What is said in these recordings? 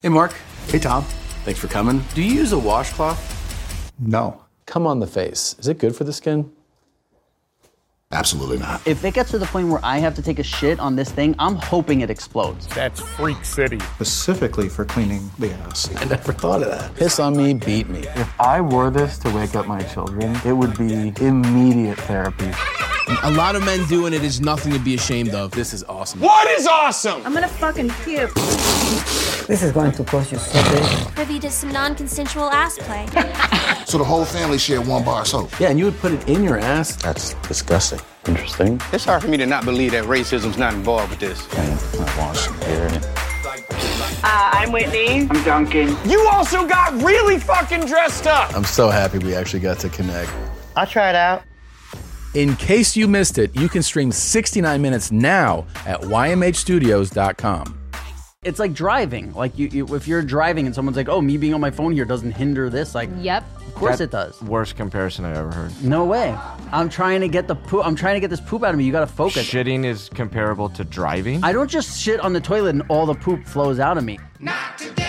Hey, Mark. Hey, Tom. Thanks for coming. Do you use a washcloth? No. Come on the face. Is it good for the skin? Absolutely not. If it gets to the point where I have to take a shit on this thing, I'm hoping it explodes. That's Freak City. Specifically for cleaning the ass. I never thought of that. Piss on me, beat me. If I wore this to wake up my children, it would be immediate therapy. A lot of men doing it is nothing to be ashamed of. This is awesome. What is awesome? I'm gonna fucking puke. This is going to cost you so big. Privy to some non-consensual ass play. So the whole family shared one bar of soap. Yeah, and you would put it in your ass? That's disgusting. Interesting. It's hard for me to not believe that racism's not involved with this. I want some here. I'm Whitney. I'm Duncan. You also got really fucking dressed up. I'm so happy we actually got to connect. I'll try it out. In case you missed it, you can stream 69 minutes now at ymhstudios.com. It's like driving. Like you if you're driving and someone's like, "Oh, me being on my phone here doesn't hinder this." Like, Yep. of course it does. Worst comparison I ever heard. No way. I'm trying to get the poop. I'm trying to get this poop out of me. You got to focus. Shitting is comparable to driving? I don't just shit on the toilet and all the poop flows out of me. Not today,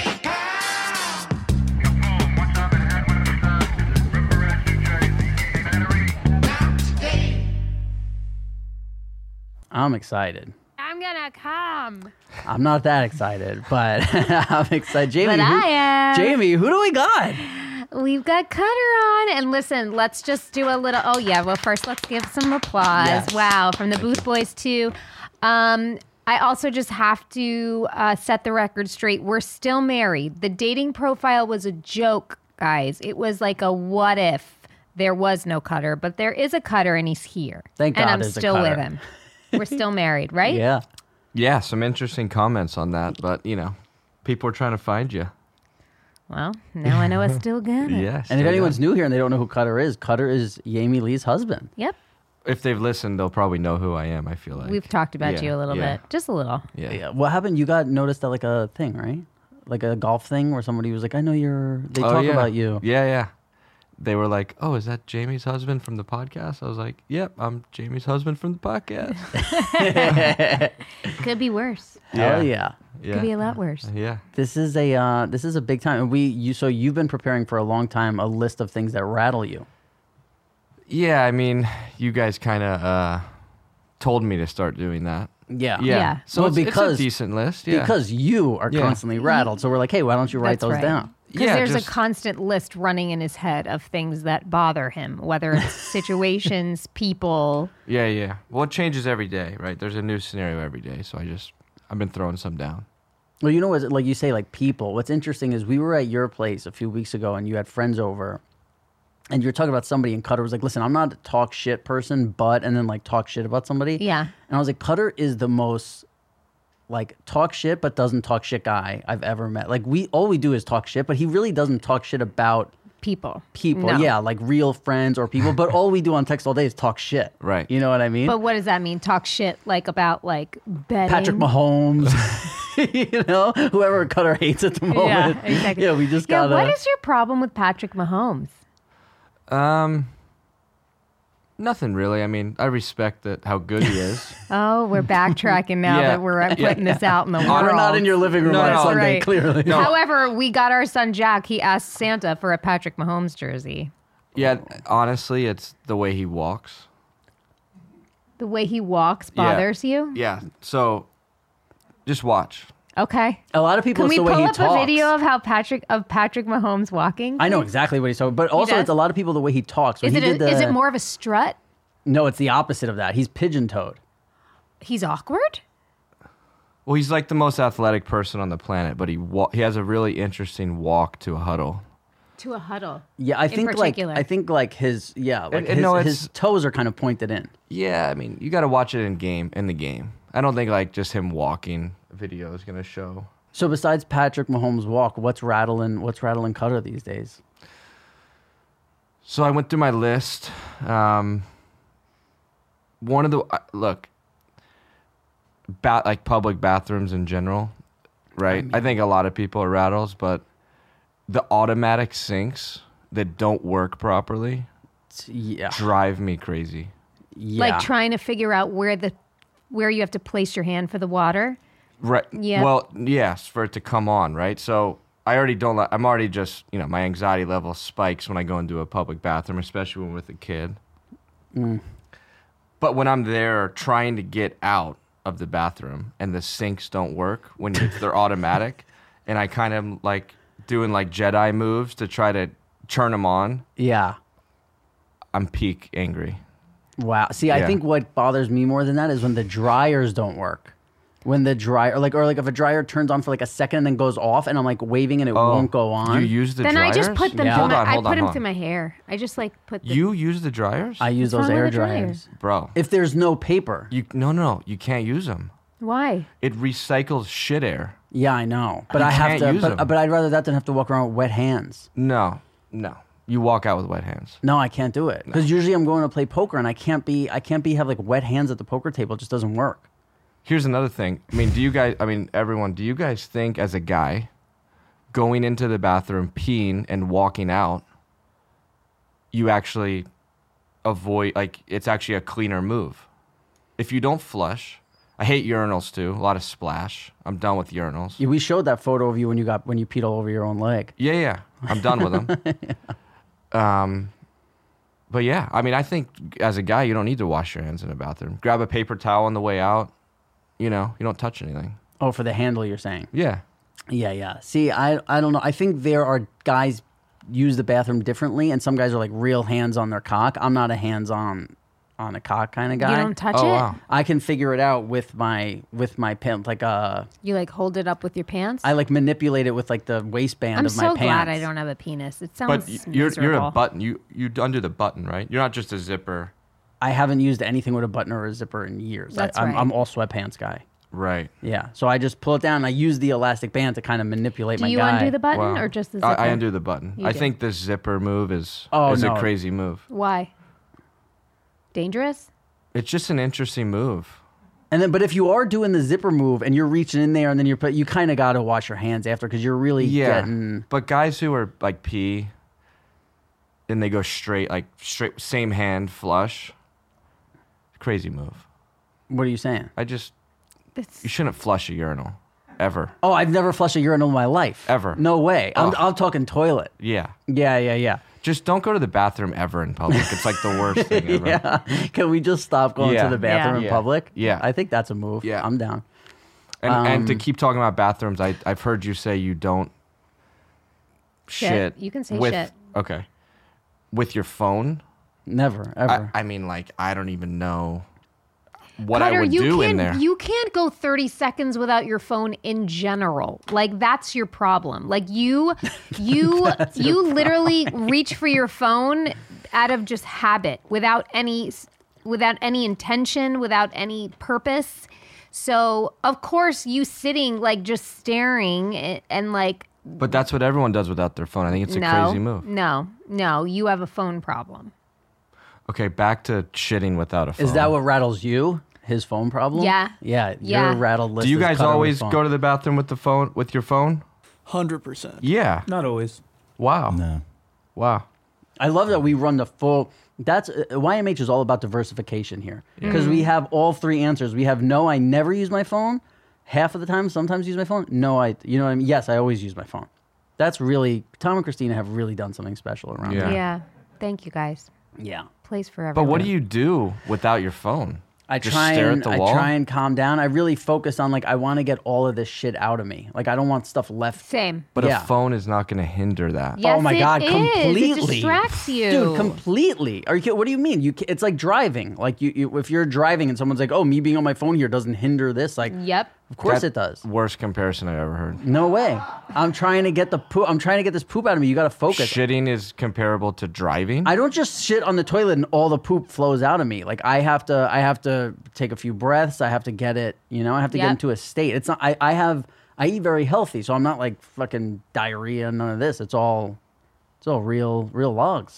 I'm excited. I'm gonna come. I'm not that excited, but I'm excited. Jamie, But I am. Jamie, who do we got? We've got Cutter on. And listen, let's just do a little. Oh, yeah. Well, first, let's give some applause. Yes. Wow. From the Booth Boys, too. I also just have to set the record straight. We're still married. The dating profile was a joke, guys. It was like a what if there was no Cutter, but there is a Cutter and he's here. Thank God and I'm there's a still Cutter. with him. We're still married, right? Yeah. Yeah, some interesting comments on that, but, you know, people are trying to find you. Well, now I know I still got it. Yes. And if anyone's new here and they don't know who Cutter is Jamie Lee's husband. Yep. If they've listened, they'll probably know who I am, I feel like. We've talked about Yeah, you a little yeah. bit. Just a little. Yeah. Yeah. What happened? You got noticed at like a thing, right? Like a golf thing where somebody was like, I know they talk yeah. about you. Yeah. They were like, oh, is that Jamie's husband from the podcast? I was like, yep, I'm Jamie's husband from the podcast. Could be worse. Hell yeah. Could be a lot worse. Yeah. This is a big time. And so you've been preparing for a long time a list of things that rattle you. Yeah, I mean, you guys kind of told me to start doing that. Yeah. Yeah. So Well, it's a decent list. Yeah. Because you are Yeah. constantly rattled. So we're like, hey, why don't you write That's those right. down? Because Yeah, there's just- a constant list running in his head of things that bother him, whether it's situations, people. Yeah. Well, it changes every day, right? There's a new scenario every day, so I've been throwing some down. Well, you know what? Like you say, like people. What's interesting is we were at your place a few weeks ago, and you had friends over, and you were talking about somebody, and Cutter was like, "Listen, I'm not a talk shit person, but," and then like talk shit about somebody. Yeah. And I was like, Cutter is the most like talk shit but doesn't talk shit guy I've ever met. Like all we do is talk shit, but he really doesn't talk shit about People. people. No. Yeah, like real friends or people. But all we do on text all day is talk shit. Right. You know what I mean? But what does that mean? Talk shit like about like betting? Patrick Mahomes, you know, whoever Cutter hates at the moment. Yeah, exactly. Yeah, we just Yeah, gotta. what is your problem with Patrick Mahomes? Nothing really. I mean, I respect how good he is. Oh, we're backtracking now Yeah. that we're putting this out in the world. We're not in your living room No, on no. Sunday, Right. clearly. No. However, we got our son Jack. He asked Santa for a Patrick Mahomes jersey. Yeah, honestly, it's the way he walks. The way he walks bothers you? Yeah. So, just watch. Okay. A lot of people, Can it's we the way pull he up talks. a video of Patrick Mahomes walking? I know please? exactly what he's talking about, but also does? it's a lot of people the way he talks. When Is he it did is it more of a strut? No, it's the opposite of that. He's pigeon-toed. He's awkward? Well, he's like the most athletic person on the planet, but he has a really interesting walk to a huddle. To a huddle. Yeah, I think particular. his his toes are kind of pointed in. Yeah, I mean, you got to watch it in the game. I don't think like just him walking video is going to show. So besides Patrick Mahomes' walk, what's rattling Cutter these days? So I went through my list. One of the like public bathrooms in general, right? I think a lot of people are rattles, but the automatic sinks that don't work properly drive me crazy. Yeah. Like trying to figure out where you have to place your hand for the water. Right. Yeah. Well, yes, for it to come on, right? So I already don't. I'm already just, my anxiety level spikes when I go into a public bathroom, especially when with a kid. But when I'm there trying to get out of the bathroom and the sinks don't work when they're automatic, and I kind of like doing like Jedi moves to try to turn them on. Yeah. I'm peak angry. Wow. See, I think what bothers me more than that is when the dryers don't work. When the dryer, or if a dryer turns on for like a second and then goes off, and I'm like waving and it won't go on. You use the then dryers? I just put them. Hold on, I put them through my hair. I just like put. You use the dryers? I use those air dryers, bro. If there's no paper, no, you can't use them. Why? It recycles shit air. Yeah, I know, but You I have can't to. use them. But I'd rather that than have to walk around with wet hands. No. You walk out with wet hands. No, I can't do it because usually I'm going to play poker and I can't have like wet hands at the poker table. It just doesn't work. Here's another thing. Everyone, do you guys think as a guy going into the bathroom, peeing and walking out, you actually avoid, it's actually a cleaner move? If you don't flush, I hate urinals too. A lot of splash. I'm done with urinals. Yeah, we showed that photo of you when you peed all over your own leg. Yeah. I'm done with them. But yeah, I think as a guy, you don't need to wash your hands in a bathroom. Grab a paper towel on the way out. You don't touch anything. Oh, for the handle, you're saying? Yeah. Yeah. See, I don't know. I think there are guys use the bathroom differently, and some guys are like real hands on their cock. I'm not a hands on a cock kind of guy. You don't touch it? Wow. I can figure it out with my pants. You like hold it up with your pants? I like manipulate it with like the waistband of my pants. I'm so glad I don't have a penis. It sounds But you're miserable. a button. You undo the button, right? You're not just a zipper. I haven't used anything with a button or a zipper in years. That's I'm right. all sweatpants guy. Right. Yeah. So I just pull it down and I use the elastic band to kind of manipulate my guy. Do you undo the button or just the zipper? I undo the button. You I do. think this zipper move is no. a crazy move. Why? Dangerous? It's just an interesting move. And then, but if you are doing the zipper move and you're reaching in there and then you kind of got to wash your hands after because you're really getting. But guys who are like pee and they go straight same hand flush, crazy move. What are you saying? You shouldn't flush a urinal ever. Oh, I've never flushed a urinal in my life. Ever. No way. I'm talking toilet. Yeah. Yeah. Just don't go to the bathroom ever in public. It's like the worst thing ever. Yeah. Can we just stop going to the bathroom in public? Yeah. I think that's a move. Yeah. I'm down. And to keep talking about bathrooms, I've heard you say you don't shit. You can say with, shit. Okay. With your phone? Never, ever. I don't even know what Cutter, I would do in there. You can't go 30 seconds without your phone in general. Like that's your problem. Like you literally reach for your phone out of just habit, without any intention, without any purpose. So of course you sitting like just staring and like. But that's what everyone does without their phone. I think it's a crazy move. No, you have a phone problem. Okay, back to shitting without a phone. Is that what rattles you? His phone problem? Yeah. Yeah. Your rattled list. Do you is guys Cutter with always phone. go to the bathroom with your phone? 100%. Yeah. Not always. Wow. No. Wow. I love that we run the full. That's YMH is all about diversification here because we have all three answers. We have no, I never use my phone. Half of the time, sometimes use my phone. No, you know what I mean? Yes, I always use my phone. That's really, Tom and Christina have really done something special around Yeah. here. Yeah. Thank you guys. Yeah. Plays forever. But what do you do without your phone? I Just try stare and at the wall? I try and calm down. I really focus on I want to get all of this shit out of me. Like I don't want stuff left. Same. But a phone is not going to hinder that. Yes, oh my it God, is. completely. It distracts you. Dude, completely. Are you kidding? What do you mean? It's like driving. Like you if you're driving and someone's like, "Oh, me being on my phone here doesn't hinder this." Like, yep. Of course it does. Worst comparison I ever heard. No way. I'm trying to get the poop. I'm trying to get this poop out of me. You got to focus. Shitting is comparable to driving? I don't just shit on the toilet and all the poop flows out of me. Like I have to take a few breaths. I have to get it, I have to get into a state. It's not I eat very healthy, so I'm not like fucking diarrhea, none of this. It's all real logs.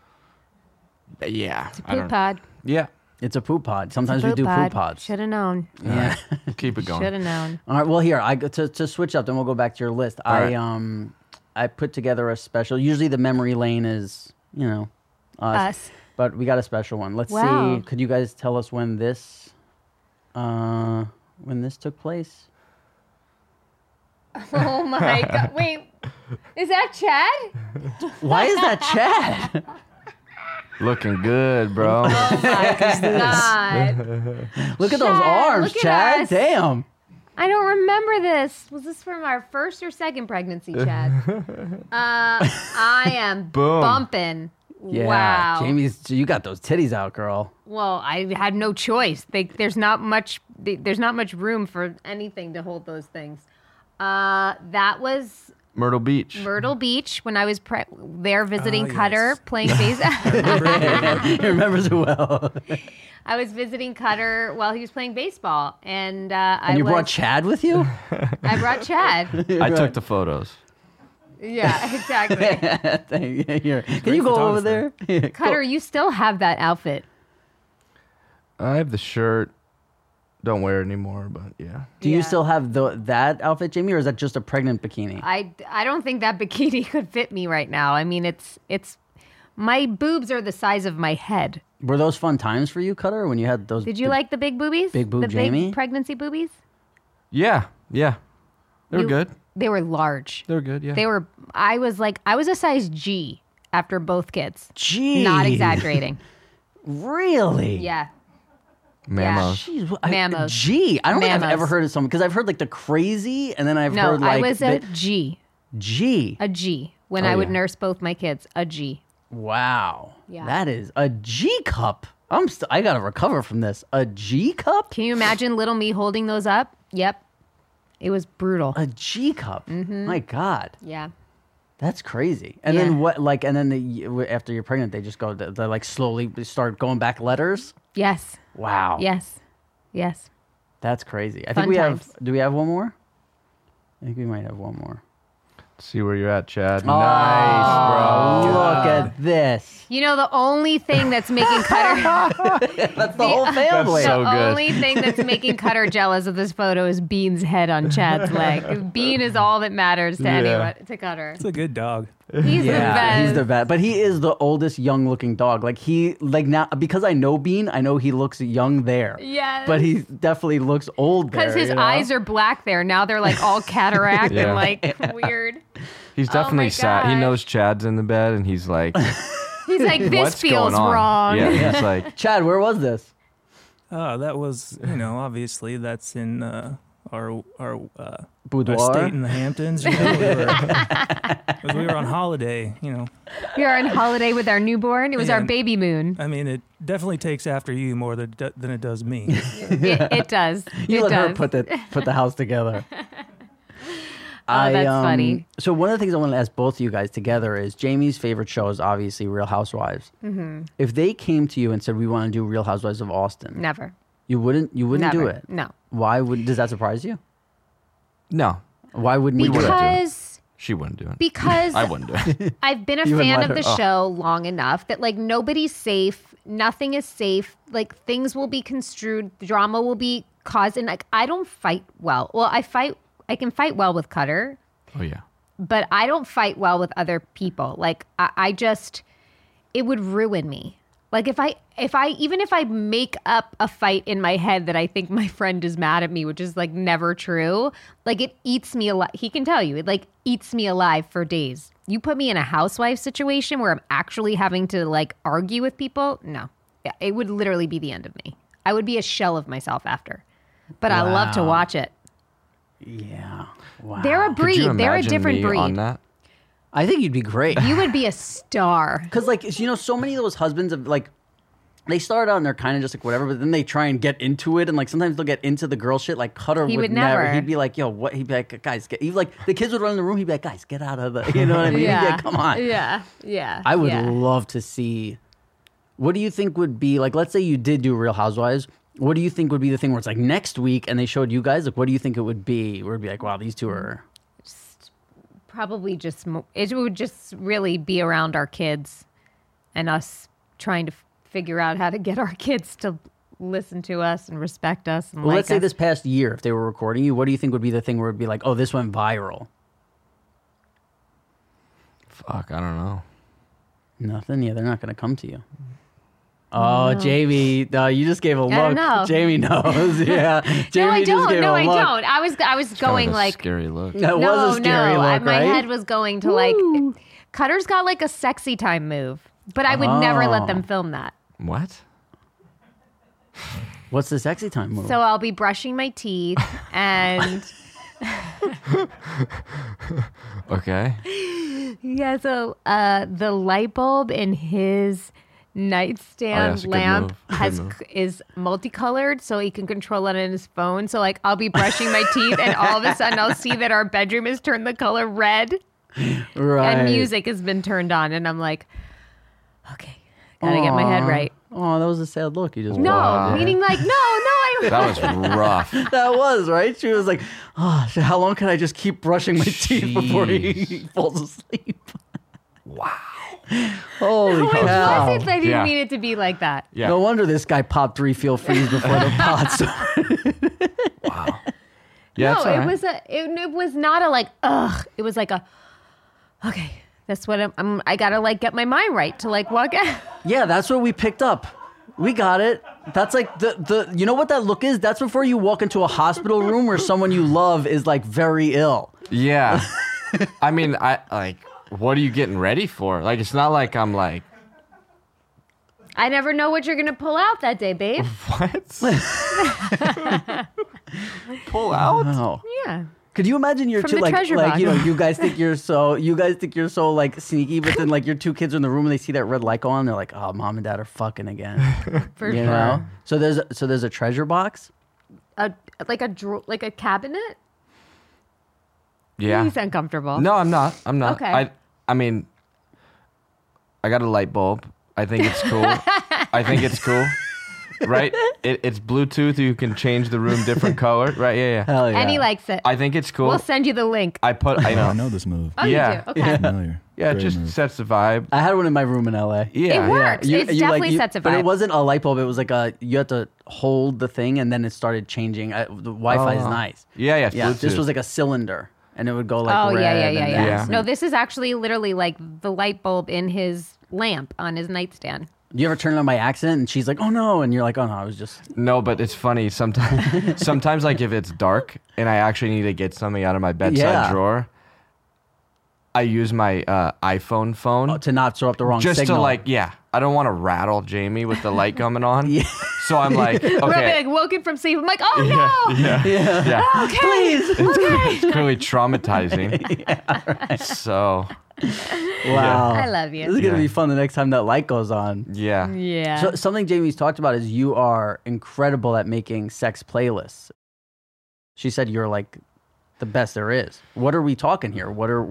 Yeah. It's a poop pod. Yeah. It's a poop pod. Sometimes It's a we do pod. poop pods. Should have known. Yeah. Keep it going. Should have known. All right. Well, here to switch up. Then we'll go back to your list. All I put together a special. Usually the memory lane is us. But we got a special one. Let's see. Could you guys tell us when this took place? Oh my God! Wait, is that Chad? Why is that Chad? Looking good, bro. Oh my God! Look at those Chad, arms, look at Chad. us. Damn. I don't remember this. Was this from our first or second pregnancy, Chad? I am Boom. bumping. Yeah, Wow. Jamie's. You got those titties out, girl. Well, I had no choice. There's not much. There's not much room for anything to hold those things. That was Myrtle Beach. Myrtle Beach when I was there visiting Oh, Cutter, yes. playing baseball. He remembers it well. I was visiting Cutter while he was playing baseball, and And you brought Chad with you? I brought Chad. I took the photos. Yeah, exactly. Here. Can you go over there? Cutter, you still have that outfit. I have the shirt. Don't wear it anymore, but yeah. Do you still have that outfit, Jamie, or is that just a pregnant bikini? I don't think that bikini could fit me right now. I mean, it's my boobs are the size of my head. Were those fun times for you, Cutter, when you had those? Did you like the big boobies? Big boob the Jamie? big pregnancy boobies? Yeah. They were good. They were large. They were good, yeah. I was a size G after both kids. G. Not exaggerating. Really? Yeah. Mamos. Jeez, Mamos. G. I don't think I've Mamos. ever heard of someone because I've heard like the crazy, and then I've No, heard like I was a G. G. A G. When Oh, I would yeah. nurse both my kids. A G. Wow. Yeah. That is a G cup. I gotta recover from this. A G cup? Can you imagine little me holding those up? Yep. It was brutal. A G cup. My God. Yeah. That's crazy. And Yeah. then what? Like, and then after you're pregnant, they just go. They like slowly start going back letters. Yes. Wow. Yes. Yes. That's crazy. I Fun think we times. have. Do we have one more? I think we might have one more. See where you're at, Chad. Oh, Nice, bro. Look at this. You know, the only thing that's making Cutter That's the whole family. So the good. only thing that's making Cutter jealous of this photo is Bean's head on Chad's leg. Bean is all that matters to anyone, to Cutter. It's a good dog. He's the best. He's the best. But he is the oldest young-looking dog. Like now, because I know Bean, I know he looks young there. Yes. But he definitely looks old there. Because his you know? eyes are black there. Now they're like all cataract Yeah. and like weird. He's definitely my sad. He gosh. knows Chad's in the bed, and he's like, He's like, this what's feels going on? wrong. Yeah, he's like, Chad, where was this? That was, obviously that's in our Boudoir? estate in the Hamptons. We were on holiday, We were on holiday with our newborn. It was our And- baby moon. I mean, it definitely takes after you more than it does me. It does. You it let does. her put the house together. Oh, that's funny. So one of the things I want to ask both of you guys together is Jamie's favorite show is obviously Real Housewives. Mm-hmm. If they came to you and said we want to do Real Housewives of Austin, Never. you wouldn't do Never. it. No. Why would? Does that surprise you? no, Why wouldn't you do it? Because she wouldn't do it. Because I wouldn't do it. I've been a You wouldn't fan let of the her. Oh. show long enough that like nobody's safe, nothing is safe. Like things will be construed, drama will be caused, and like I don't fight well. Well, I can fight well with Cutter, Oh yeah. but I don't fight well with other people. Like I just, it would ruin me. Like if I make up a fight in my head that I think my friend is mad at me, which is like never true, like it eats me alive. He can tell you, it like eats me alive for days. You put me in a housewife situation where I'm actually having to like argue with people. No, yeah, it would literally be the end of me. I would be a shell of myself after, but I love to Wow. watch it. Yeah. Wow. They're a Could you breed. They're a imagine different me breed. on that? I think you'd be great. You would be a star. Because, like, so many of those husbands of like, they start out and they're kind of just like whatever, but then they try and get into it, and like sometimes they'll get into the girl shit. Like Cutter He would would never. never. He'd be like, "Yo, what?" He'd be like, "Guys, get." He'd like the kids would run in the room. He'd be like, "Guys, get out of the." You know what I mean? He'd be like, "Come on." Yeah. Yeah. I would yeah. love to see. What do you think would be like? Let's say you did do Real Housewives. What do you think would be the thing where it's like next week and they showed you guys? Like, what do you think it would be? Where it'd be like, wow, these two are. Probably just it would just really be around our kids and us trying to figure out how to get our kids to listen to us and respect us and Well, like let's say us. this past year, if they were recording you, what do you think would be the thing where it'd be like, oh, this went viral? Fuck, I don't know. Nothing. Yeah, they're not going to come to you. Oh, Jamie, no, you just gave a look. I don't know. Jamie knows. Yeah. Jamie No, I just don't. gave No, a I look. don't. I was going Kind of a like scary look. That was a scary look, my right? head was going to like Cutter's got like a sexy time move, but I would never let them film that. What? What's the sexy time move? So I'll be brushing my teeth and Okay. yeah, so the light bulb in his nightstand that's a good lamp move. Good move. is multicolored, so he can control it on his phone. So like I'll be brushing my teeth, and all of a sudden I'll see that our bedroom has turned the color red, right. and music has been turned on, and I'm like, okay, gotta get my head right. Oh, that was a sad look. You just No, walked. meaning like no, I. That was rough. That was right. She was like, "Oh, shit, how long can I just keep brushing my teeth before he falls asleep?" Wow. Holy No, it cow! wasn't. I didn't Yeah. mean it to be like that. Yeah. No wonder this guy popped 3 feel freeze before the pot started. Wow. Yeah, No, it's all it right. was it was not a like ugh. It was like a okay. That's what I gotta like get my mind right to like walk out. Yeah, that's what we picked up. We got it. That's like the you know what that look is? That's before you walk into a hospital room where someone you love is like very ill. Yeah. I mean, I like. What are you getting ready for? Like, it's not like I'm like. I never know what you're gonna pull out that day, babe. What? Pull out? Oh. Yeah. Could you imagine your From two the like treasure like box. you know you guys think you're so like sneaky, but then like your 2 kids are in the room and they see that red light go on, they're like, oh, mom and dad are fucking again. For you sure. know? So there's a treasure box. Like a cabinet. Yeah. You sound comfortable. No, I'm not. Okay. I mean, I got a light bulb. I think it's cool. Right? It's Bluetooth. You can change the room different color. Right? Yeah. Hell yeah. And he likes it. I think it's cool. We'll send you the link. I know this move. Oh, yeah. you do? Okay. Familiar. Yeah, it Great just move. sets the vibe. I had one in my room in LA. Yeah. It works. You- It you, definitely sets a But vibe. it wasn't a light bulb. It was like you had to hold the thing and then it started changing. The Wi-Fi is Oh. nice. Yeah, it's Yeah. This Bluetooth. was like a cylinder and it would go like Oh red. yeah. and then- Yeah. No, this is actually literally like the light bulb in his lamp on his nightstand. You ever turn it on by accident and she's like, "Oh no," and you're like, "Oh no, I was just." No, but it's funny. Sometimes like if it's dark and I actually need to get something out of my bedside Yeah. drawer, I use my iPhone phone to not throw up the wrong just signal. to like, yeah, I don't want to rattle Jamie with the light coming on. Yeah. So I'm like, We're okay. like woken from sleep. I'm like, oh no. Yeah. Okay. Please. It's clearly traumatizing. So, Wow. I love you. This is gonna Yeah. be fun the next time that light goes on. yeah. Yeah. So something Jamie's talked about is you are incredible at making sex playlists. She said you're like the best there is. What are we talking here?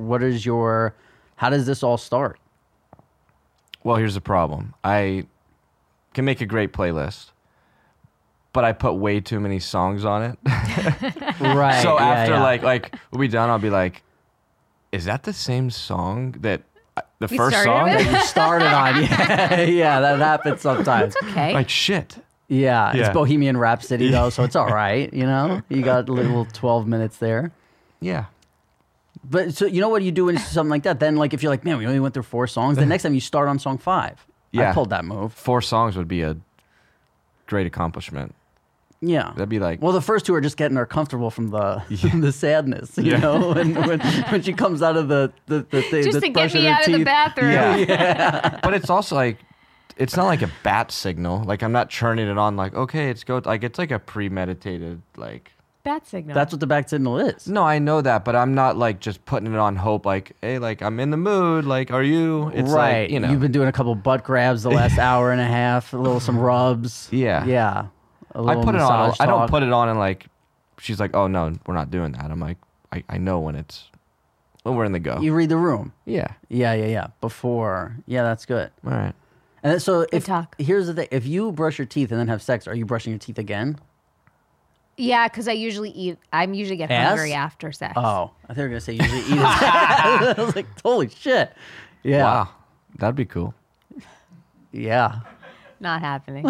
How does this all start? Well, here's the problem. I can make a great playlist, but I put way too many songs on it. Right. So yeah, after yeah. like we'll be done, I'll be like, is that the same song that the We first started song? with? you started on. Yeah, yeah, that happens sometimes. Okay. Like shit. Yeah, Yeah. it's Bohemian Rhapsody though, so it's all right. You know, you got a little 12 minutes there. Yeah. But so you know what you do when it's something like that? Then like if you're like, man, we only went through 4 songs. The next time you start on song 5. Yeah. I pulled that move. 4 songs would be a great accomplishment. Yeah. That'd be like, Well, the first 2 are just getting her comfortable from the from the sadness, you Yeah. know, when she comes out of the thing, Just to get me out of the bathroom. yeah. But it's also like, it's not like a bat signal. Like I'm not churning it on. Like okay, it's like a premeditated like. Bat signal. That's what the back signal is. No, I know that, but I'm not like just putting it on hope. Like hey, like I'm in the mood. Like are you? It's right. like, you know. You've been doing a couple butt grabs the last hour and a half. Some rubs. Yeah. Yeah. A I little put it on. massage I don't talk. put it on and like, she's like, oh no, we're not doing that. I'm like, I know when we're in the go. You read the room. Yeah. Yeah. Before. Yeah, that's good. All right. And so if talk. here's the thing: if you brush your teeth and then have sex, are you brushing your teeth again? Yeah, because I usually get Ass? hungry after sex. Oh, I thought you were gonna say usually eat. I was like, holy shit. Yeah. Wow. That'd be cool. Yeah. Not happening.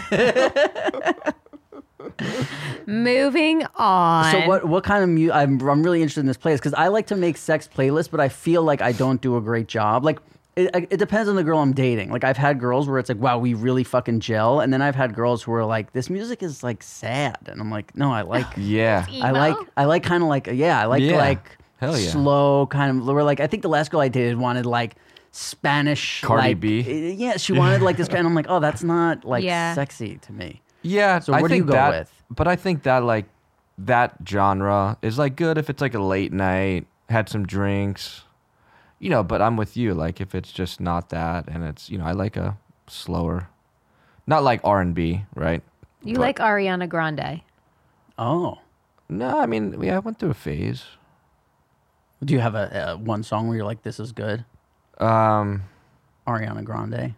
Moving on. So what kind of I'm really interested in this playlist because I like to make sex playlists, but I feel like I don't do a great job. Like it depends on the girl I'm dating. Like I've had girls where it's like, wow, we really fucking gel, and then I've had girls who are like, this music is like sad, and I'm like, no, I like, Yeah. I like kind of like, I like like Hell yeah. slow kind of. Where like I think the last girl I dated wanted like Spanish Cardi like, B. Yeah, she wanted like this kind. I'm like, oh, that's not like Yeah. sexy to me. Yeah. So what do you go with? But I think that like that genre is like good if it's like a late night, had some drinks, but I'm with you. Like if it's just not that, and it's, I like a slower, not like R&B, right? You like Ariana Grande. Oh. No, I mean, I went through a phase. Do you have a one song where you're like, this is good? Ariana Grande.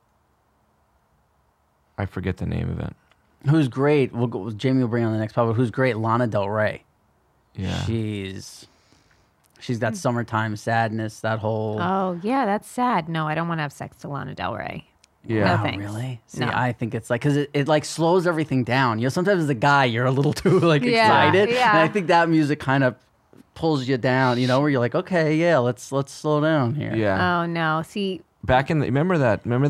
I forget the name of it. Who's great? Jamie will bring on the next pod. Who's great? Lana Del Rey. Yeah. She's got summertime sadness. That whole. Oh, yeah, that's sad. No, I don't want to have sex to Lana Del Rey. Yeah. No thanks. Really? See, No. I think it's like, because it like slows everything down. Sometimes as a guy, you're a little too like Yeah, excited. yeah. And I think that music kind of pulls you down, where you're like, okay, yeah, let's slow down here. Yeah. Oh, no. See, Back in the, remember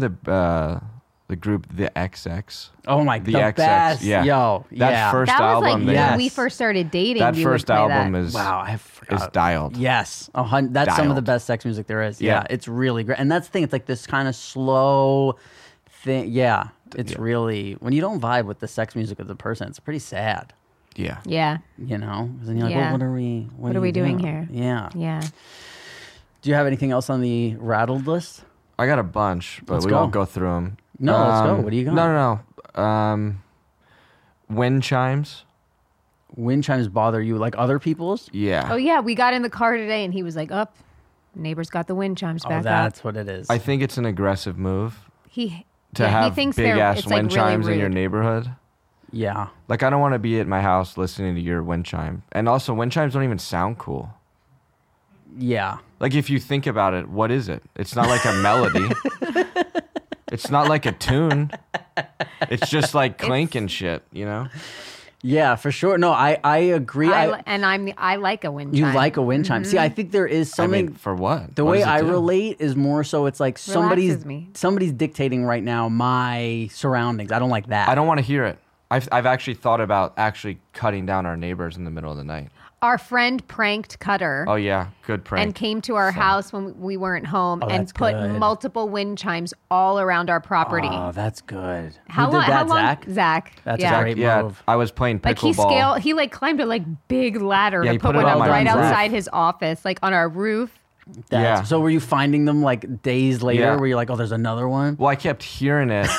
the group, the XX? Oh my, the best. Yeah. Yo, that yeah. first that was album. like Yes. when we first started dating. That you would first play album that. is Wow, I forgot. is dialed. Yes. That's some of the Dialed. best sex music there is. Yeah. Yeah, it's really great. And that's the thing. It's like this kind of slow thing. Yeah, it's really, when you don't vibe with the sex music of the person, it's pretty sad. Yeah. Yeah. 'Cause then you're like, Yeah. well, what are we doing here? Yeah. Yeah. Do you have anything else on the rattled list? I got a bunch, but Let's we go. won't go through them. No, let's go. What do you got? No. Wind chimes. Wind chimes bother you like other people's? Yeah. Oh, yeah. We got in the car today and he was like, up. Neighbor's got the wind chimes back That's up. what it is. I think it's an aggressive move He have thinks big they're- ass it's, wind like, really chimes in your rude. neighborhood. Yeah. Like I don't want to be at my house listening to your wind chime. And also wind chimes don't even sound cool. Yeah. Like if you think about it, what is it? It's not like a melody. It's not like a tune. It's just like clinking shit, Yeah, for sure. No, I agree. I like a wind chime. You like a wind chime. See, I think there is something. for what? The What way does it I do? relate is more so it's like Relaxes me. somebody's dictating right now my surroundings. I don't like that. I don't want to hear it. I've actually thought about actually cutting down our neighbors in the middle of the night. Our friend pranked Cutter. Oh yeah, good prank. And came to our house when we weren't home and that's put good. multiple wind chimes all around our property. Oh, that's good. How Who did long? that, How long? Zach? Zach. That's yeah. a great yeah, move. I was playing Like pickleball. he climbed a big ladder Yeah, to he put put it one on my right roof. outside his office, like on our roof. That's- Yeah. So were you finding them like days later Yeah. where you're like, oh, there's another one? Well, I kept hearing it.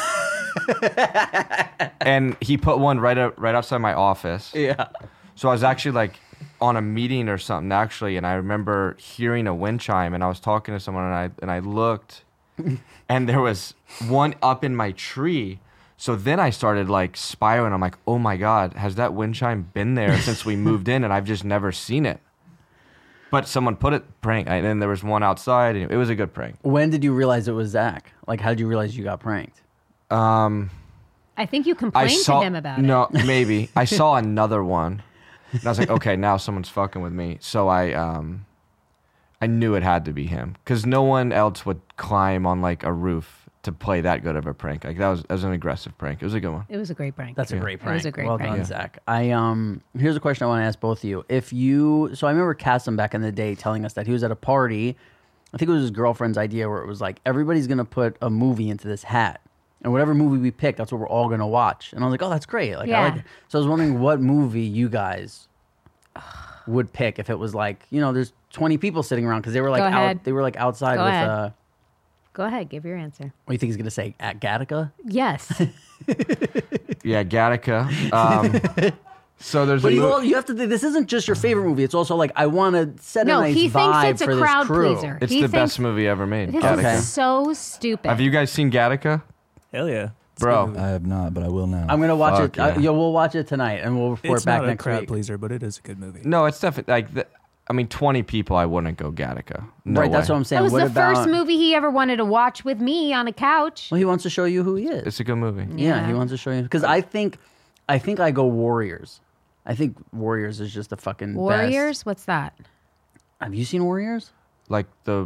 And he put one right outside my office. Yeah. So I was actually like on a meeting or something actually, and I remember hearing a wind chime, and I was talking to someone, and I looked, and there was one up in my tree. So then I started like spiraling. I'm like, oh my god, has that wind chime been there since we moved in, and I've just never seen it? But someone put it prank, and then there was one outside, and it was a good prank. When did you realize it was Zach? Like, how did you realize you got pranked? I think you complained to him about it. No, maybe. I saw another one. And I was like, okay, now someone's fucking with me. So I knew it had to be him. Because no one else would climb on like a roof to play that good of a prank. Like that was an aggressive prank. It was a good one. It was a great prank. That's a great prank. It was a great well prank. done, Zach. Here's a question I want to ask both of you. So I remember Cassim back in the day telling us that he was at a party. I think it was his girlfriend's idea where it was like, everybody's going to put a movie into this hat. And whatever movie we pick, that's what we're all going to watch. And I was like, oh, that's great. Like, I like it. So I was wondering what movie you guys would pick if it was like, there's 20 people sitting around because they were like Go ahead. they were like outside Go with ahead. Go ahead, give your answer. what do you think he's going to say? At Gattaca? Yes. Yeah, Gattaca. So there's But a you have to think, this isn't just your favorite movie. It's also like, I want to set No, a nice he thinks vibe it's a for this crowd crew. pleaser. It's He the thinks- best movie ever made. This Gattaca. is so stupid. Have you guys seen Gattaca? Hell yeah. It's a Bro. good movie. I have not, but I will now. I'm going to watch Fuck it. yeah. We'll watch it tonight, and we'll report It's back not a next crowd week. pleaser, but it is a good movie. No, it's definitely like 20 people. I wouldn't go Gattaca. No Right, that's way. what I'm saying. That was What the about, first movie he ever wanted to watch with me on a couch. Well, he wants to show you who he is. It's a good movie. Yeah, Yeah. he wants to show you. Because I think I go Warriors. I think Warriors is just the fucking Warriors? best. What's that? Have you seen Warriors? Like the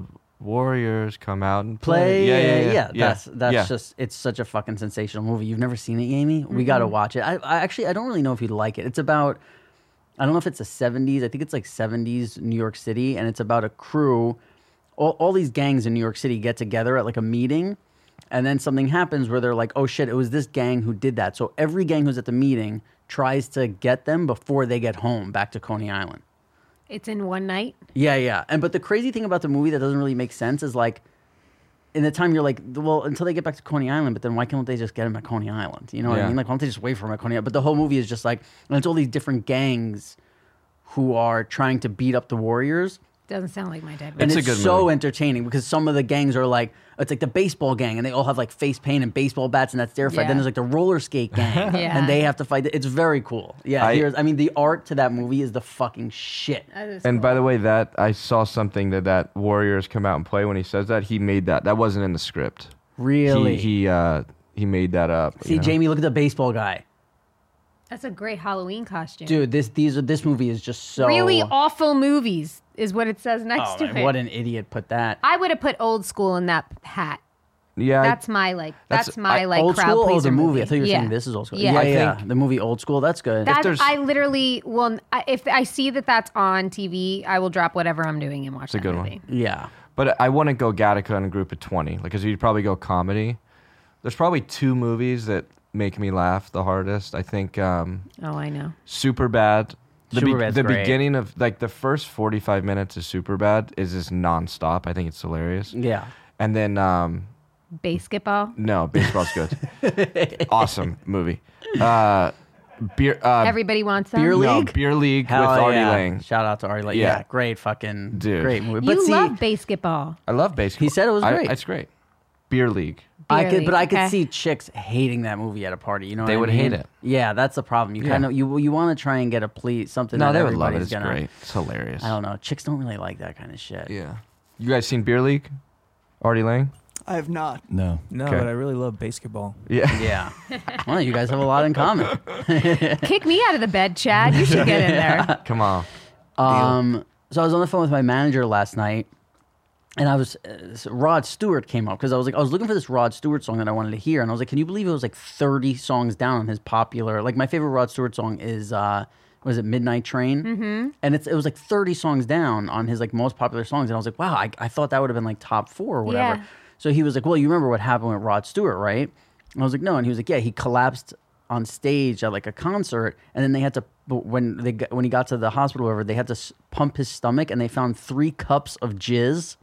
Warriors come out and play. play. Yeah. That's just, it's such a fucking sensational movie. You've never seen it, Amy? We got to watch it. I actually, I don't really know if you'd like it. It's about, I don't know if it's the 70s. I think it's like 70s New York City. And it's about a crew. All these gangs in New York City get together at like a meeting. And then something happens where they're like, oh shit, it was this gang who did that. So every gang who's at the meeting tries to get them before they get home back to Coney Island. It's in one night. Yeah. But the crazy thing about the movie that doesn't really make sense is like, in the time you're like, well, until they get back to Coney Island, but then why can't they just get him at Coney Island? You know what I mean? Like, why don't they just wait for him at Coney Island? But the whole movie is just like, and it's all these different gangs who are trying to beat up the Warriors. Doesn't sound like my type. And it's so entertaining because some of the gangs are like, it's like the baseball gang and they all have like face paint and baseball bats and that's their fight. Then there's like the roller skate gang and they have to fight. It's very cool. Yeah, I mean, the art to that movie is the fucking shit. And by the way, that I saw something that Warriors come out and play when he says that. He made that. That wasn't in the script. Really? He made that up. See, Jamie, look at the baseball guy. That's a great Halloween costume. Dude, this movie is just so... Really awful movies is what it says next to it. What an idiot put that. I would have put Old School in that hat. Yeah. That's my Old crowd School or pleaser the movie? I thought you were saying this is Old School. Yeah. The movie Old School, that's good. I literally will, if I see that that's on TV, I will drop whatever I'm doing and watch that movie. Yeah. But I want to go Gattaca in a group of 20. Like, because you'd probably go comedy. There's probably 2 movies that make me laugh the hardest. I think I know. Superbad. Superbad's the great. beginning of like the first 45 minutes of Superbad is just nonstop. I think it's hilarious. Yeah. And then Basketball? No, baseball's good. Awesome movie. Everybody Wants Some? Beer League? No, Beer League Hell with Artie yeah. Lang. Shout out to Artie Lang. Yeah, great fucking great movie. You love basketball. I love basketball. He said it was great. It's great. Beer League. I could see chicks hating that movie at a party. You know, They what would I mean? hate it. Yeah, that's the problem. You kind of you want to try and get something. No, that they would love it. everybody's It's gonna, great. It's hilarious. I don't know. Chicks don't really like that kind of shit. Yeah. You guys seen Beer League? Artie Lang? I have not. No. No, Okay. but I really love basketball. Yeah. Yeah. Well, you guys have a lot in common. Kick me out of the bed, Chad. You should get in there. Come on. So I was on the phone with my manager last night, and I was Rod Stewart came up because I was looking for this Rod Stewart song that I wanted to hear, and I was like, can you believe it was like 30 songs down on his popular? Like my favorite Rod Stewart song is was it Midnight Train? Mm-hmm. And it was like 30 songs down on his like most popular songs, and I was like, wow, I thought that would have been like top 4 or whatever. Yeah. So he was like, well, you remember what happened with Rod Stewart, right? And I was like, no, and he was like, yeah, he collapsed on stage at like a concert, and then they had to when he got to the hospital, or whatever, they had to pump his stomach, and they found 3 cups of jizz.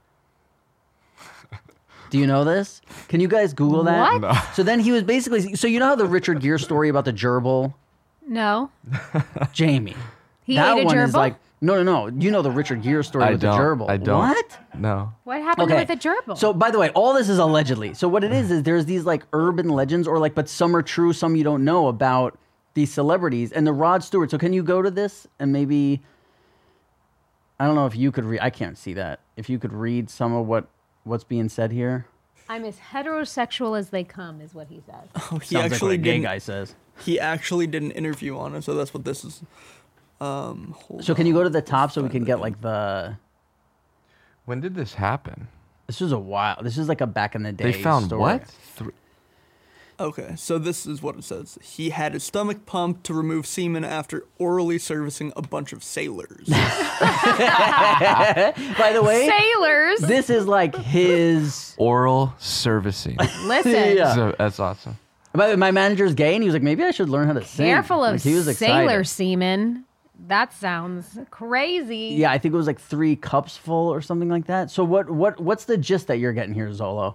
Do you know this? Can you guys Google that? What? No. So then he was basically, so you know how the Richard Gere story about the gerbil? No. Jamie. He that ate a one gerbil? is like, no. You know the Richard Gere story with the gerbil. I don't. What? No. What happened with the gerbil? So, by the way, all this is allegedly. So, what it is there's these like urban legends, or like, but some are true, some you don't know about these celebrities. And the Rod Stewart. So, can you go to this and maybe, I don't know if you could read. I can't see that. If you could read some of what's being said here. I'm as heterosexual as they come, is what he says. Oh, he Sounds actually like what a gay didn't- guy says. He actually did an interview on it, so that's what this is. So, can you go to the top so we can get like the? When did this happen? This was a while. This is like a back in the day. They found story. what? Okay, so this is what it says. He had his stomach pumped to remove semen after orally servicing a bunch of sailors. By the way, Sailors. this is like his Oral servicing. Listen. Yeah. So, that's awesome. By the way, my manager's gay, and he was like, maybe I should learn how to sing. Careful of Like, he was excited. sailor semen. That sounds crazy. Yeah, I think it was like 3 cups full or something like that. So what's the gist that you're getting here, Zolo?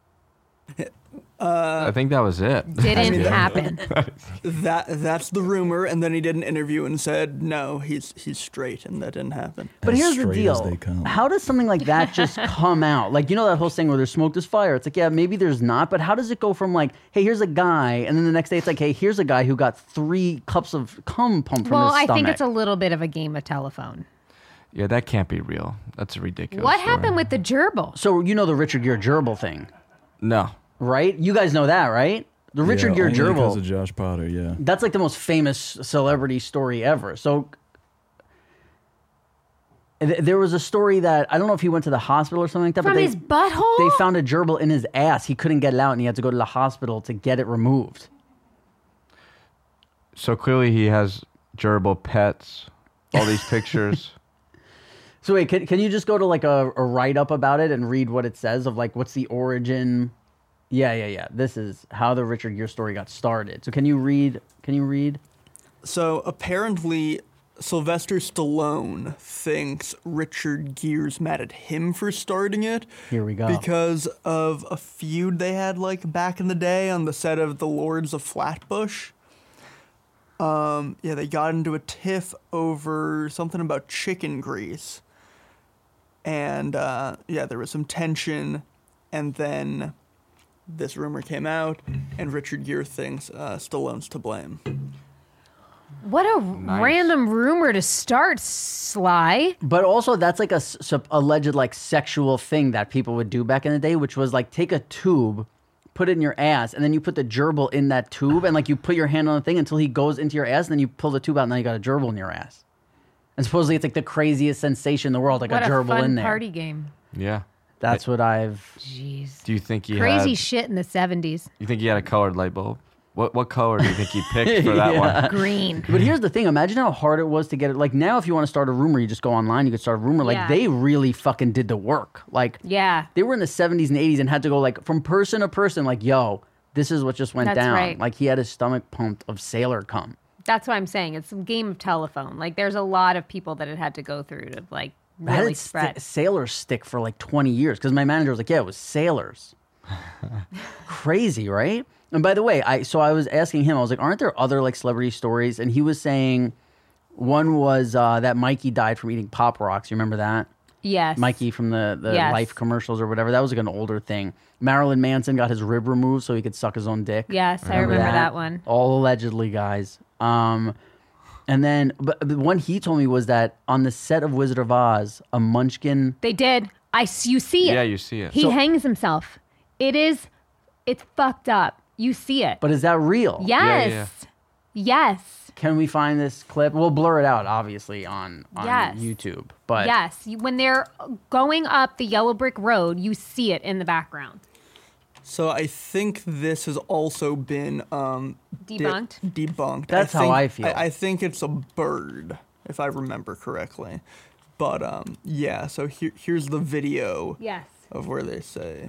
I think that was it. Didn't happen. That's the rumor, and then he did an interview and said, no, he's straight, and that didn't happen. But here's the deal. How does something like that just come out? Like, you know that whole thing where there's smoke, there's fire. It's like, yeah, maybe there's not, but how does it go from like, hey, here's a guy, and then the next day it's like, hey, here's a guy who got 3 cups of cum pumped from Well, his I stomach. think it's a little bit of a game of telephone. Yeah, that can't be real. That's a ridiculous What story. happened with the gerbil? So you know the Richard Gere gerbil thing, No. right? You guys know that, right? The Richard Gere only because gerbil. of Josh Potter, yeah. That's like the most famous celebrity story ever. So There was a story that I don't know if he went to the hospital or something like that. From but his butthole? They found a gerbil in his ass. He couldn't get it out, and he had to go to the hospital to get it removed. So clearly he has gerbil pets. All these pictures. So wait, can you just go to like a write-up about it and read what it says of like what's the origin? Yeah. This is how the Richard Gere story got started. So can you read? So apparently Sylvester Stallone thinks Richard Gere's mad at him for starting it. Here we go. Because of a feud they had like back in the day on the set of The Lords of Flatbush. They got into a tiff over something about chicken grease. And there was some tension, and then this rumor came out, and Richard Gere thinks Stallone's to blame. What a random rumor to start, Sly. But also, that's like a alleged like sexual thing that people would do back in the day, which was like take a tube, put it in your ass, and then you put the gerbil in that tube, and like you put your hand on the thing until he goes into your ass, and then you pull the tube out, and now you got a gerbil in your ass. And supposedly it's like the craziest sensation in the world, like what a gerbil fun in there. Party game. Yeah. That's what I've... Jeez. Do you think he Crazy had... shit in the 70s. You think he had a colored light bulb? What color do you think he picked for that one? Green. But here's the thing. Imagine how hard it was to get it. Like now, if you want to start a rumor, you just go online, you could start a rumor. Like they really fucking did the work. Like they were in the 70s and 80s and had to go like from person to person, like, yo, this is what just went That's down. right. Like he had his stomach pumped of sailor cum. That's what I'm saying. It's a game of telephone. Like there's a lot of people that it had to go through to like really spread. Sailors stick for like 20 years because my manager was like, yeah, it was sailors. Crazy, right? And by the way, I was asking him, I was like, aren't there other like celebrity stories? And he was saying one was that Mikey died from eating Pop Rocks. You remember that? Yes. Mikey from the Yes. Life commercials or whatever. That was like an older thing. Marilyn Manson got his rib removed so he could suck his own dick. Yes, I remember that one. All allegedly, guys. And then, but the one he told me was that on the set of Wizard of Oz, a munchkin... They did. You see it. Yeah, you see it. He hangs himself. It's fucked up. You see it. But is that real? Yes. Yes. Can we find this clip? We'll blur it out, obviously, on YouTube. But yes, when they're going up the yellow brick road, you see it in the background. So I think this has also been Debunked? Debunked. That's how I feel. I think it's a bird, if I remember correctly. But so here's the video Yes. of where they say.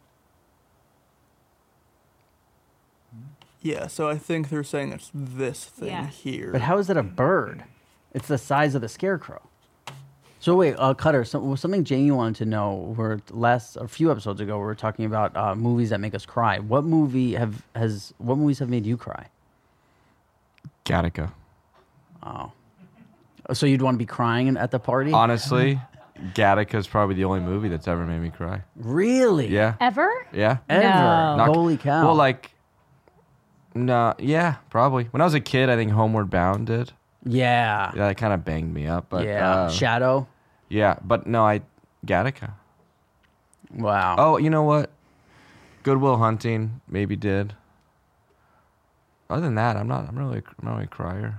Yeah, so I think they're saying it's this thing here. But how is it a bird? It's the size of the scarecrow. So wait, Cutter, something Jamie wanted to know. A few episodes ago, we were talking about movies that make us cry. What movies have made you cry? Gattaca. Oh. So you'd want to be crying at the party? Honestly, Gattaca is probably the only movie that's ever made me cry. Really? Yeah. Ever? Yeah. Ever? No. Holy cow. Well, like, no, yeah, probably. When I was a kid, I think Homeward Bound did. Yeah. Yeah, that kind of banged me up. But Shadow? Yeah, but no, Gattaca. Wow. Oh, you know what? Good Will Hunting maybe did. Other than that, I'm not really a crier.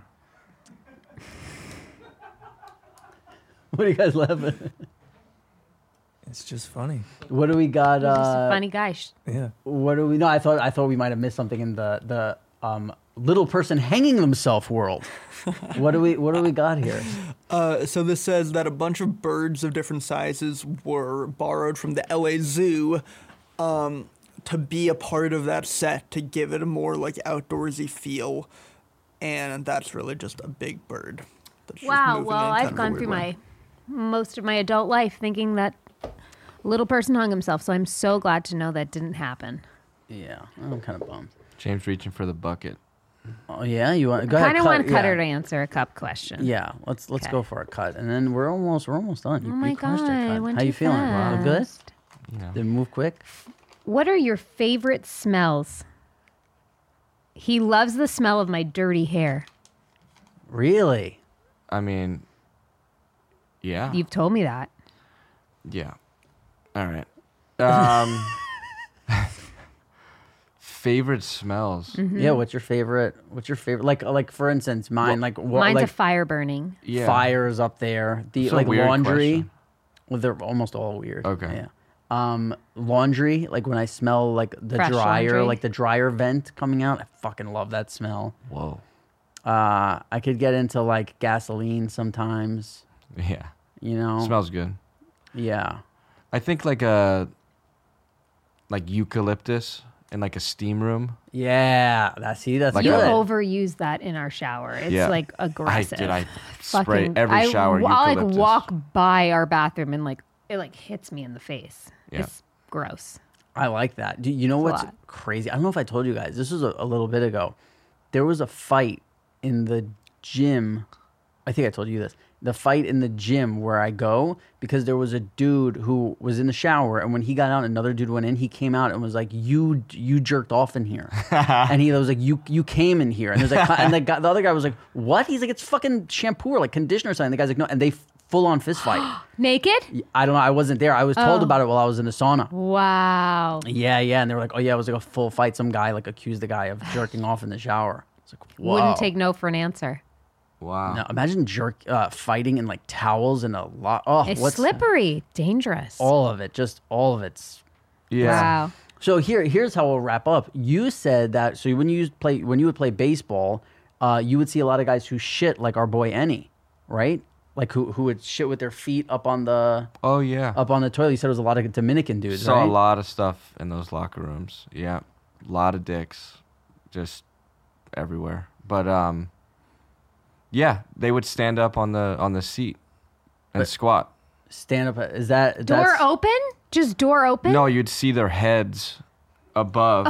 What are you guys laughing? It's just funny. What do we got? You're just a funny guy. Yeah. What do we? No, I thought we might have missed something in the little person hanging themselves world. What do we got here? So this says that a bunch of birds of different sizes were borrowed from the LA Zoo to be a part of that set to give it a more like outdoorsy feel, and that's really just a big bird. That's just Wow. moving Well, in I've kind of a gone weird through way. most of my adult life thinking that little person hung himself. So I'm so glad to know that didn't happen. Yeah, I'm kind of bummed. James reaching for the bucket. Oh yeah, you want? Go I ahead. kind of want Cutter yeah. to answer a cup question. Yeah, let's go for a cut, and then we're almost done. You, Oh my you crushed it, God, Cut. went How you too feeling? Feel good? fast. Yeah. Did it move quick? What are your favorite smells? He loves the smell of my dirty hair. Really? I mean, yeah. You've told me that. Yeah. All right. Favorite smells. Yeah, what's your favorite? Like for instance, mine Mine's like a fire burning. Yeah. fires up there. The It's a like weird laundry. question. Well, they're almost all weird. Okay. Yeah. Laundry, like when I smell like the Fresh dryer, laundry. like the dryer vent coming out, I fucking love that smell. Whoa. I could get into like gasoline sometimes. Yeah. You know, Smells good. Yeah. I think like eucalyptus in like a steam room. Yeah, that's Like You good. overuse that in our shower. It's Yeah. like aggressive. I spray every shower I'll like eucalyptus. walk by our bathroom and like it like hits me in the face. Yeah. It's gross. I like that. Do you know It's a what's lot. crazy? I don't know if I told you guys. This was a little bit ago. There was a fight in the gym. I think I told you this. The fight in the gym where I go, because there was a dude who was in the shower, and when he got out, another dude went in. He came out and was like, "You jerked off in here," and he was like, "You came in here," and there's like, and the other guy was like, "What?" He's like, "It's fucking shampoo or like conditioner or something." The guy's like, "No," and they full on fist fight. Naked? I don't know. I wasn't there. I was told Oh. about it while I was in the sauna. Wow. Yeah, and they were like, "Oh yeah, it was like a full fight." Some guy like accused the guy of jerking off in the shower. It's like, whoa. Wouldn't take no for an answer. Wow. No, imagine fighting in like towels and a lot. Oh, It's what's slippery, dangerous. all of it? Just all of it's. Wow. So here's how we'll wrap up. You said that when you would play baseball, you would see a lot of guys who shit like our boy Ennie, right? Like who would shit with their feet up on the toilet. You said it was a lot of Dominican dudes, Saw right? a lot of stuff in those locker rooms. Yeah. A lot of dicks. Just everywhere. But yeah, they would stand up on the seat and squat. Stand up. Is that Door open? Just door open? No, you'd see their heads above.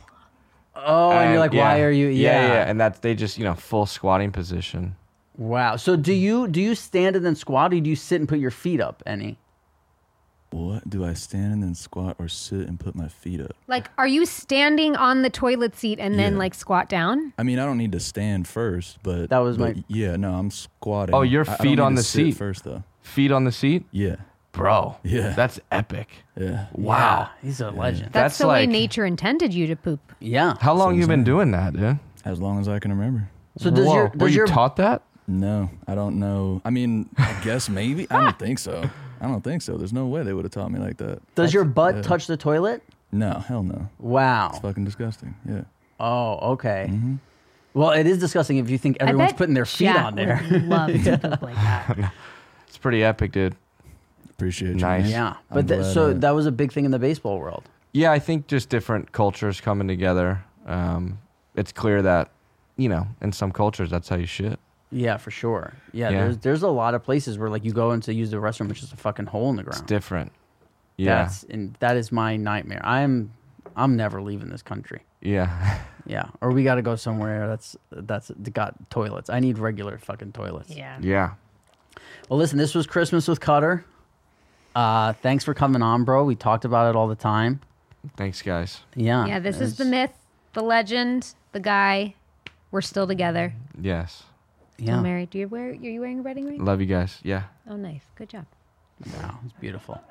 Oh, and you're like, yeah. why are you? Yeah. And that's they just full squatting position. Wow. So do you stand and then squat, or do you sit and put your feet up, Ennie? What? Do I stand and then squat or sit and put my feet up? Like, are you standing on the toilet seat and then Yeah. like squat down? I mean, I don't need to stand first, but That was but my- yeah. No, I'm squatting. Oh, your I don't feet need on to the sit seat first, though. Feet on the seat? Yeah, Bro. Yeah. That's epic. yeah. Wow. He's a legend. That's the way like- nature intended you to poop. Yeah. How long what you I'm been saying. doing that, dude? As long as I can remember. So does Whoa. Were you taught that? No, I don't know. I mean, I guess maybe. I don't think so. I don't think so. There's no way they would have taught me like that. Does your butt yeah. touch the toilet? No, hell no. Wow. It's fucking disgusting. Yeah. Oh, okay. Well, it is disgusting if you think I everyone's bet putting their feet Jack on there. would love to poop like that. It's pretty epic, dude. Appreciate you. Nice. man. Yeah, I'm but glad, that was a big thing in the baseball world. Yeah, I think just different cultures coming together. It's clear that, in some cultures, that's how you shit. Yeah, for sure. Yeah, Yeah. there's a lot of places where like you go in to use the restroom, it's just a fucking hole in the It's ground. different. Yeah. That is my nightmare. I'm never leaving this country. Yeah. Yeah, or we got to go somewhere that's got toilets. I need regular fucking toilets. Yeah. Yeah. Well, listen, this was Christmas with Cutter. Thanks for coming on, bro. We talked about it all the time. Thanks, guys. Yeah. Yeah, this is the myth, the legend, the guy. We're still together. Yes. Still Yeah. married. Are you wearing a wedding ring? Love you guys. Yeah. Oh, nice. Good job. Wow, it's beautiful.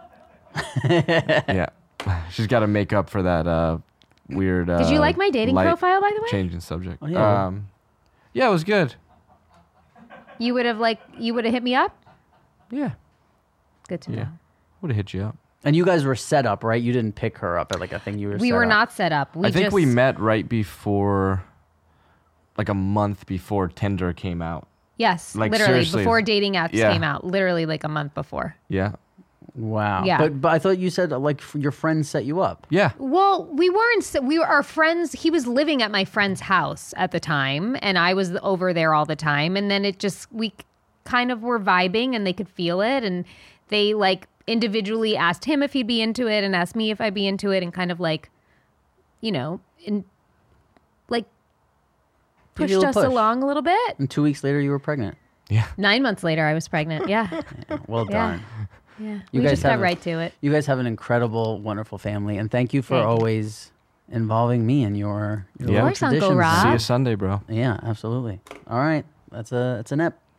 Yeah. She's got to make up for that weird. Did you like my dating light profile, by the way? Changing subject. Oh, yeah. Yeah, it was good. You would have hit me up? Yeah. Good to know. Yeah. Would have hit you up. And you guys were set up, right? You didn't pick her up at like a thing you were. We set were up. not set up. I think we met right before, like a month before Tinder came out. Yes, Like, literally seriously. before dating apps Yeah. came out. Literally like a month before. Yeah. Wow. Yeah. But I thought you said like your friends set you up. Yeah. Well, we weren't. We were our friends. He was living at my friend's house at the time, and I was over there all the time. And then we kind of were vibing, and they could feel it, and they like individually asked him if he'd be into it, and asked me if I'd be into it, and kind of like, Give you a pushed little us push. along a little bit. And 2 weeks later, you were pregnant. 9 months later, I was pregnant. Yeah, Well Yeah. done. yeah. You we guys just got have right to it. You guys have an incredible, wonderful family, and thank you for Thank you. always involving me in your Yeah. little course, Uncle traditions. Rob. See you Sunday, bro. Yeah, absolutely. All right, that's an ep.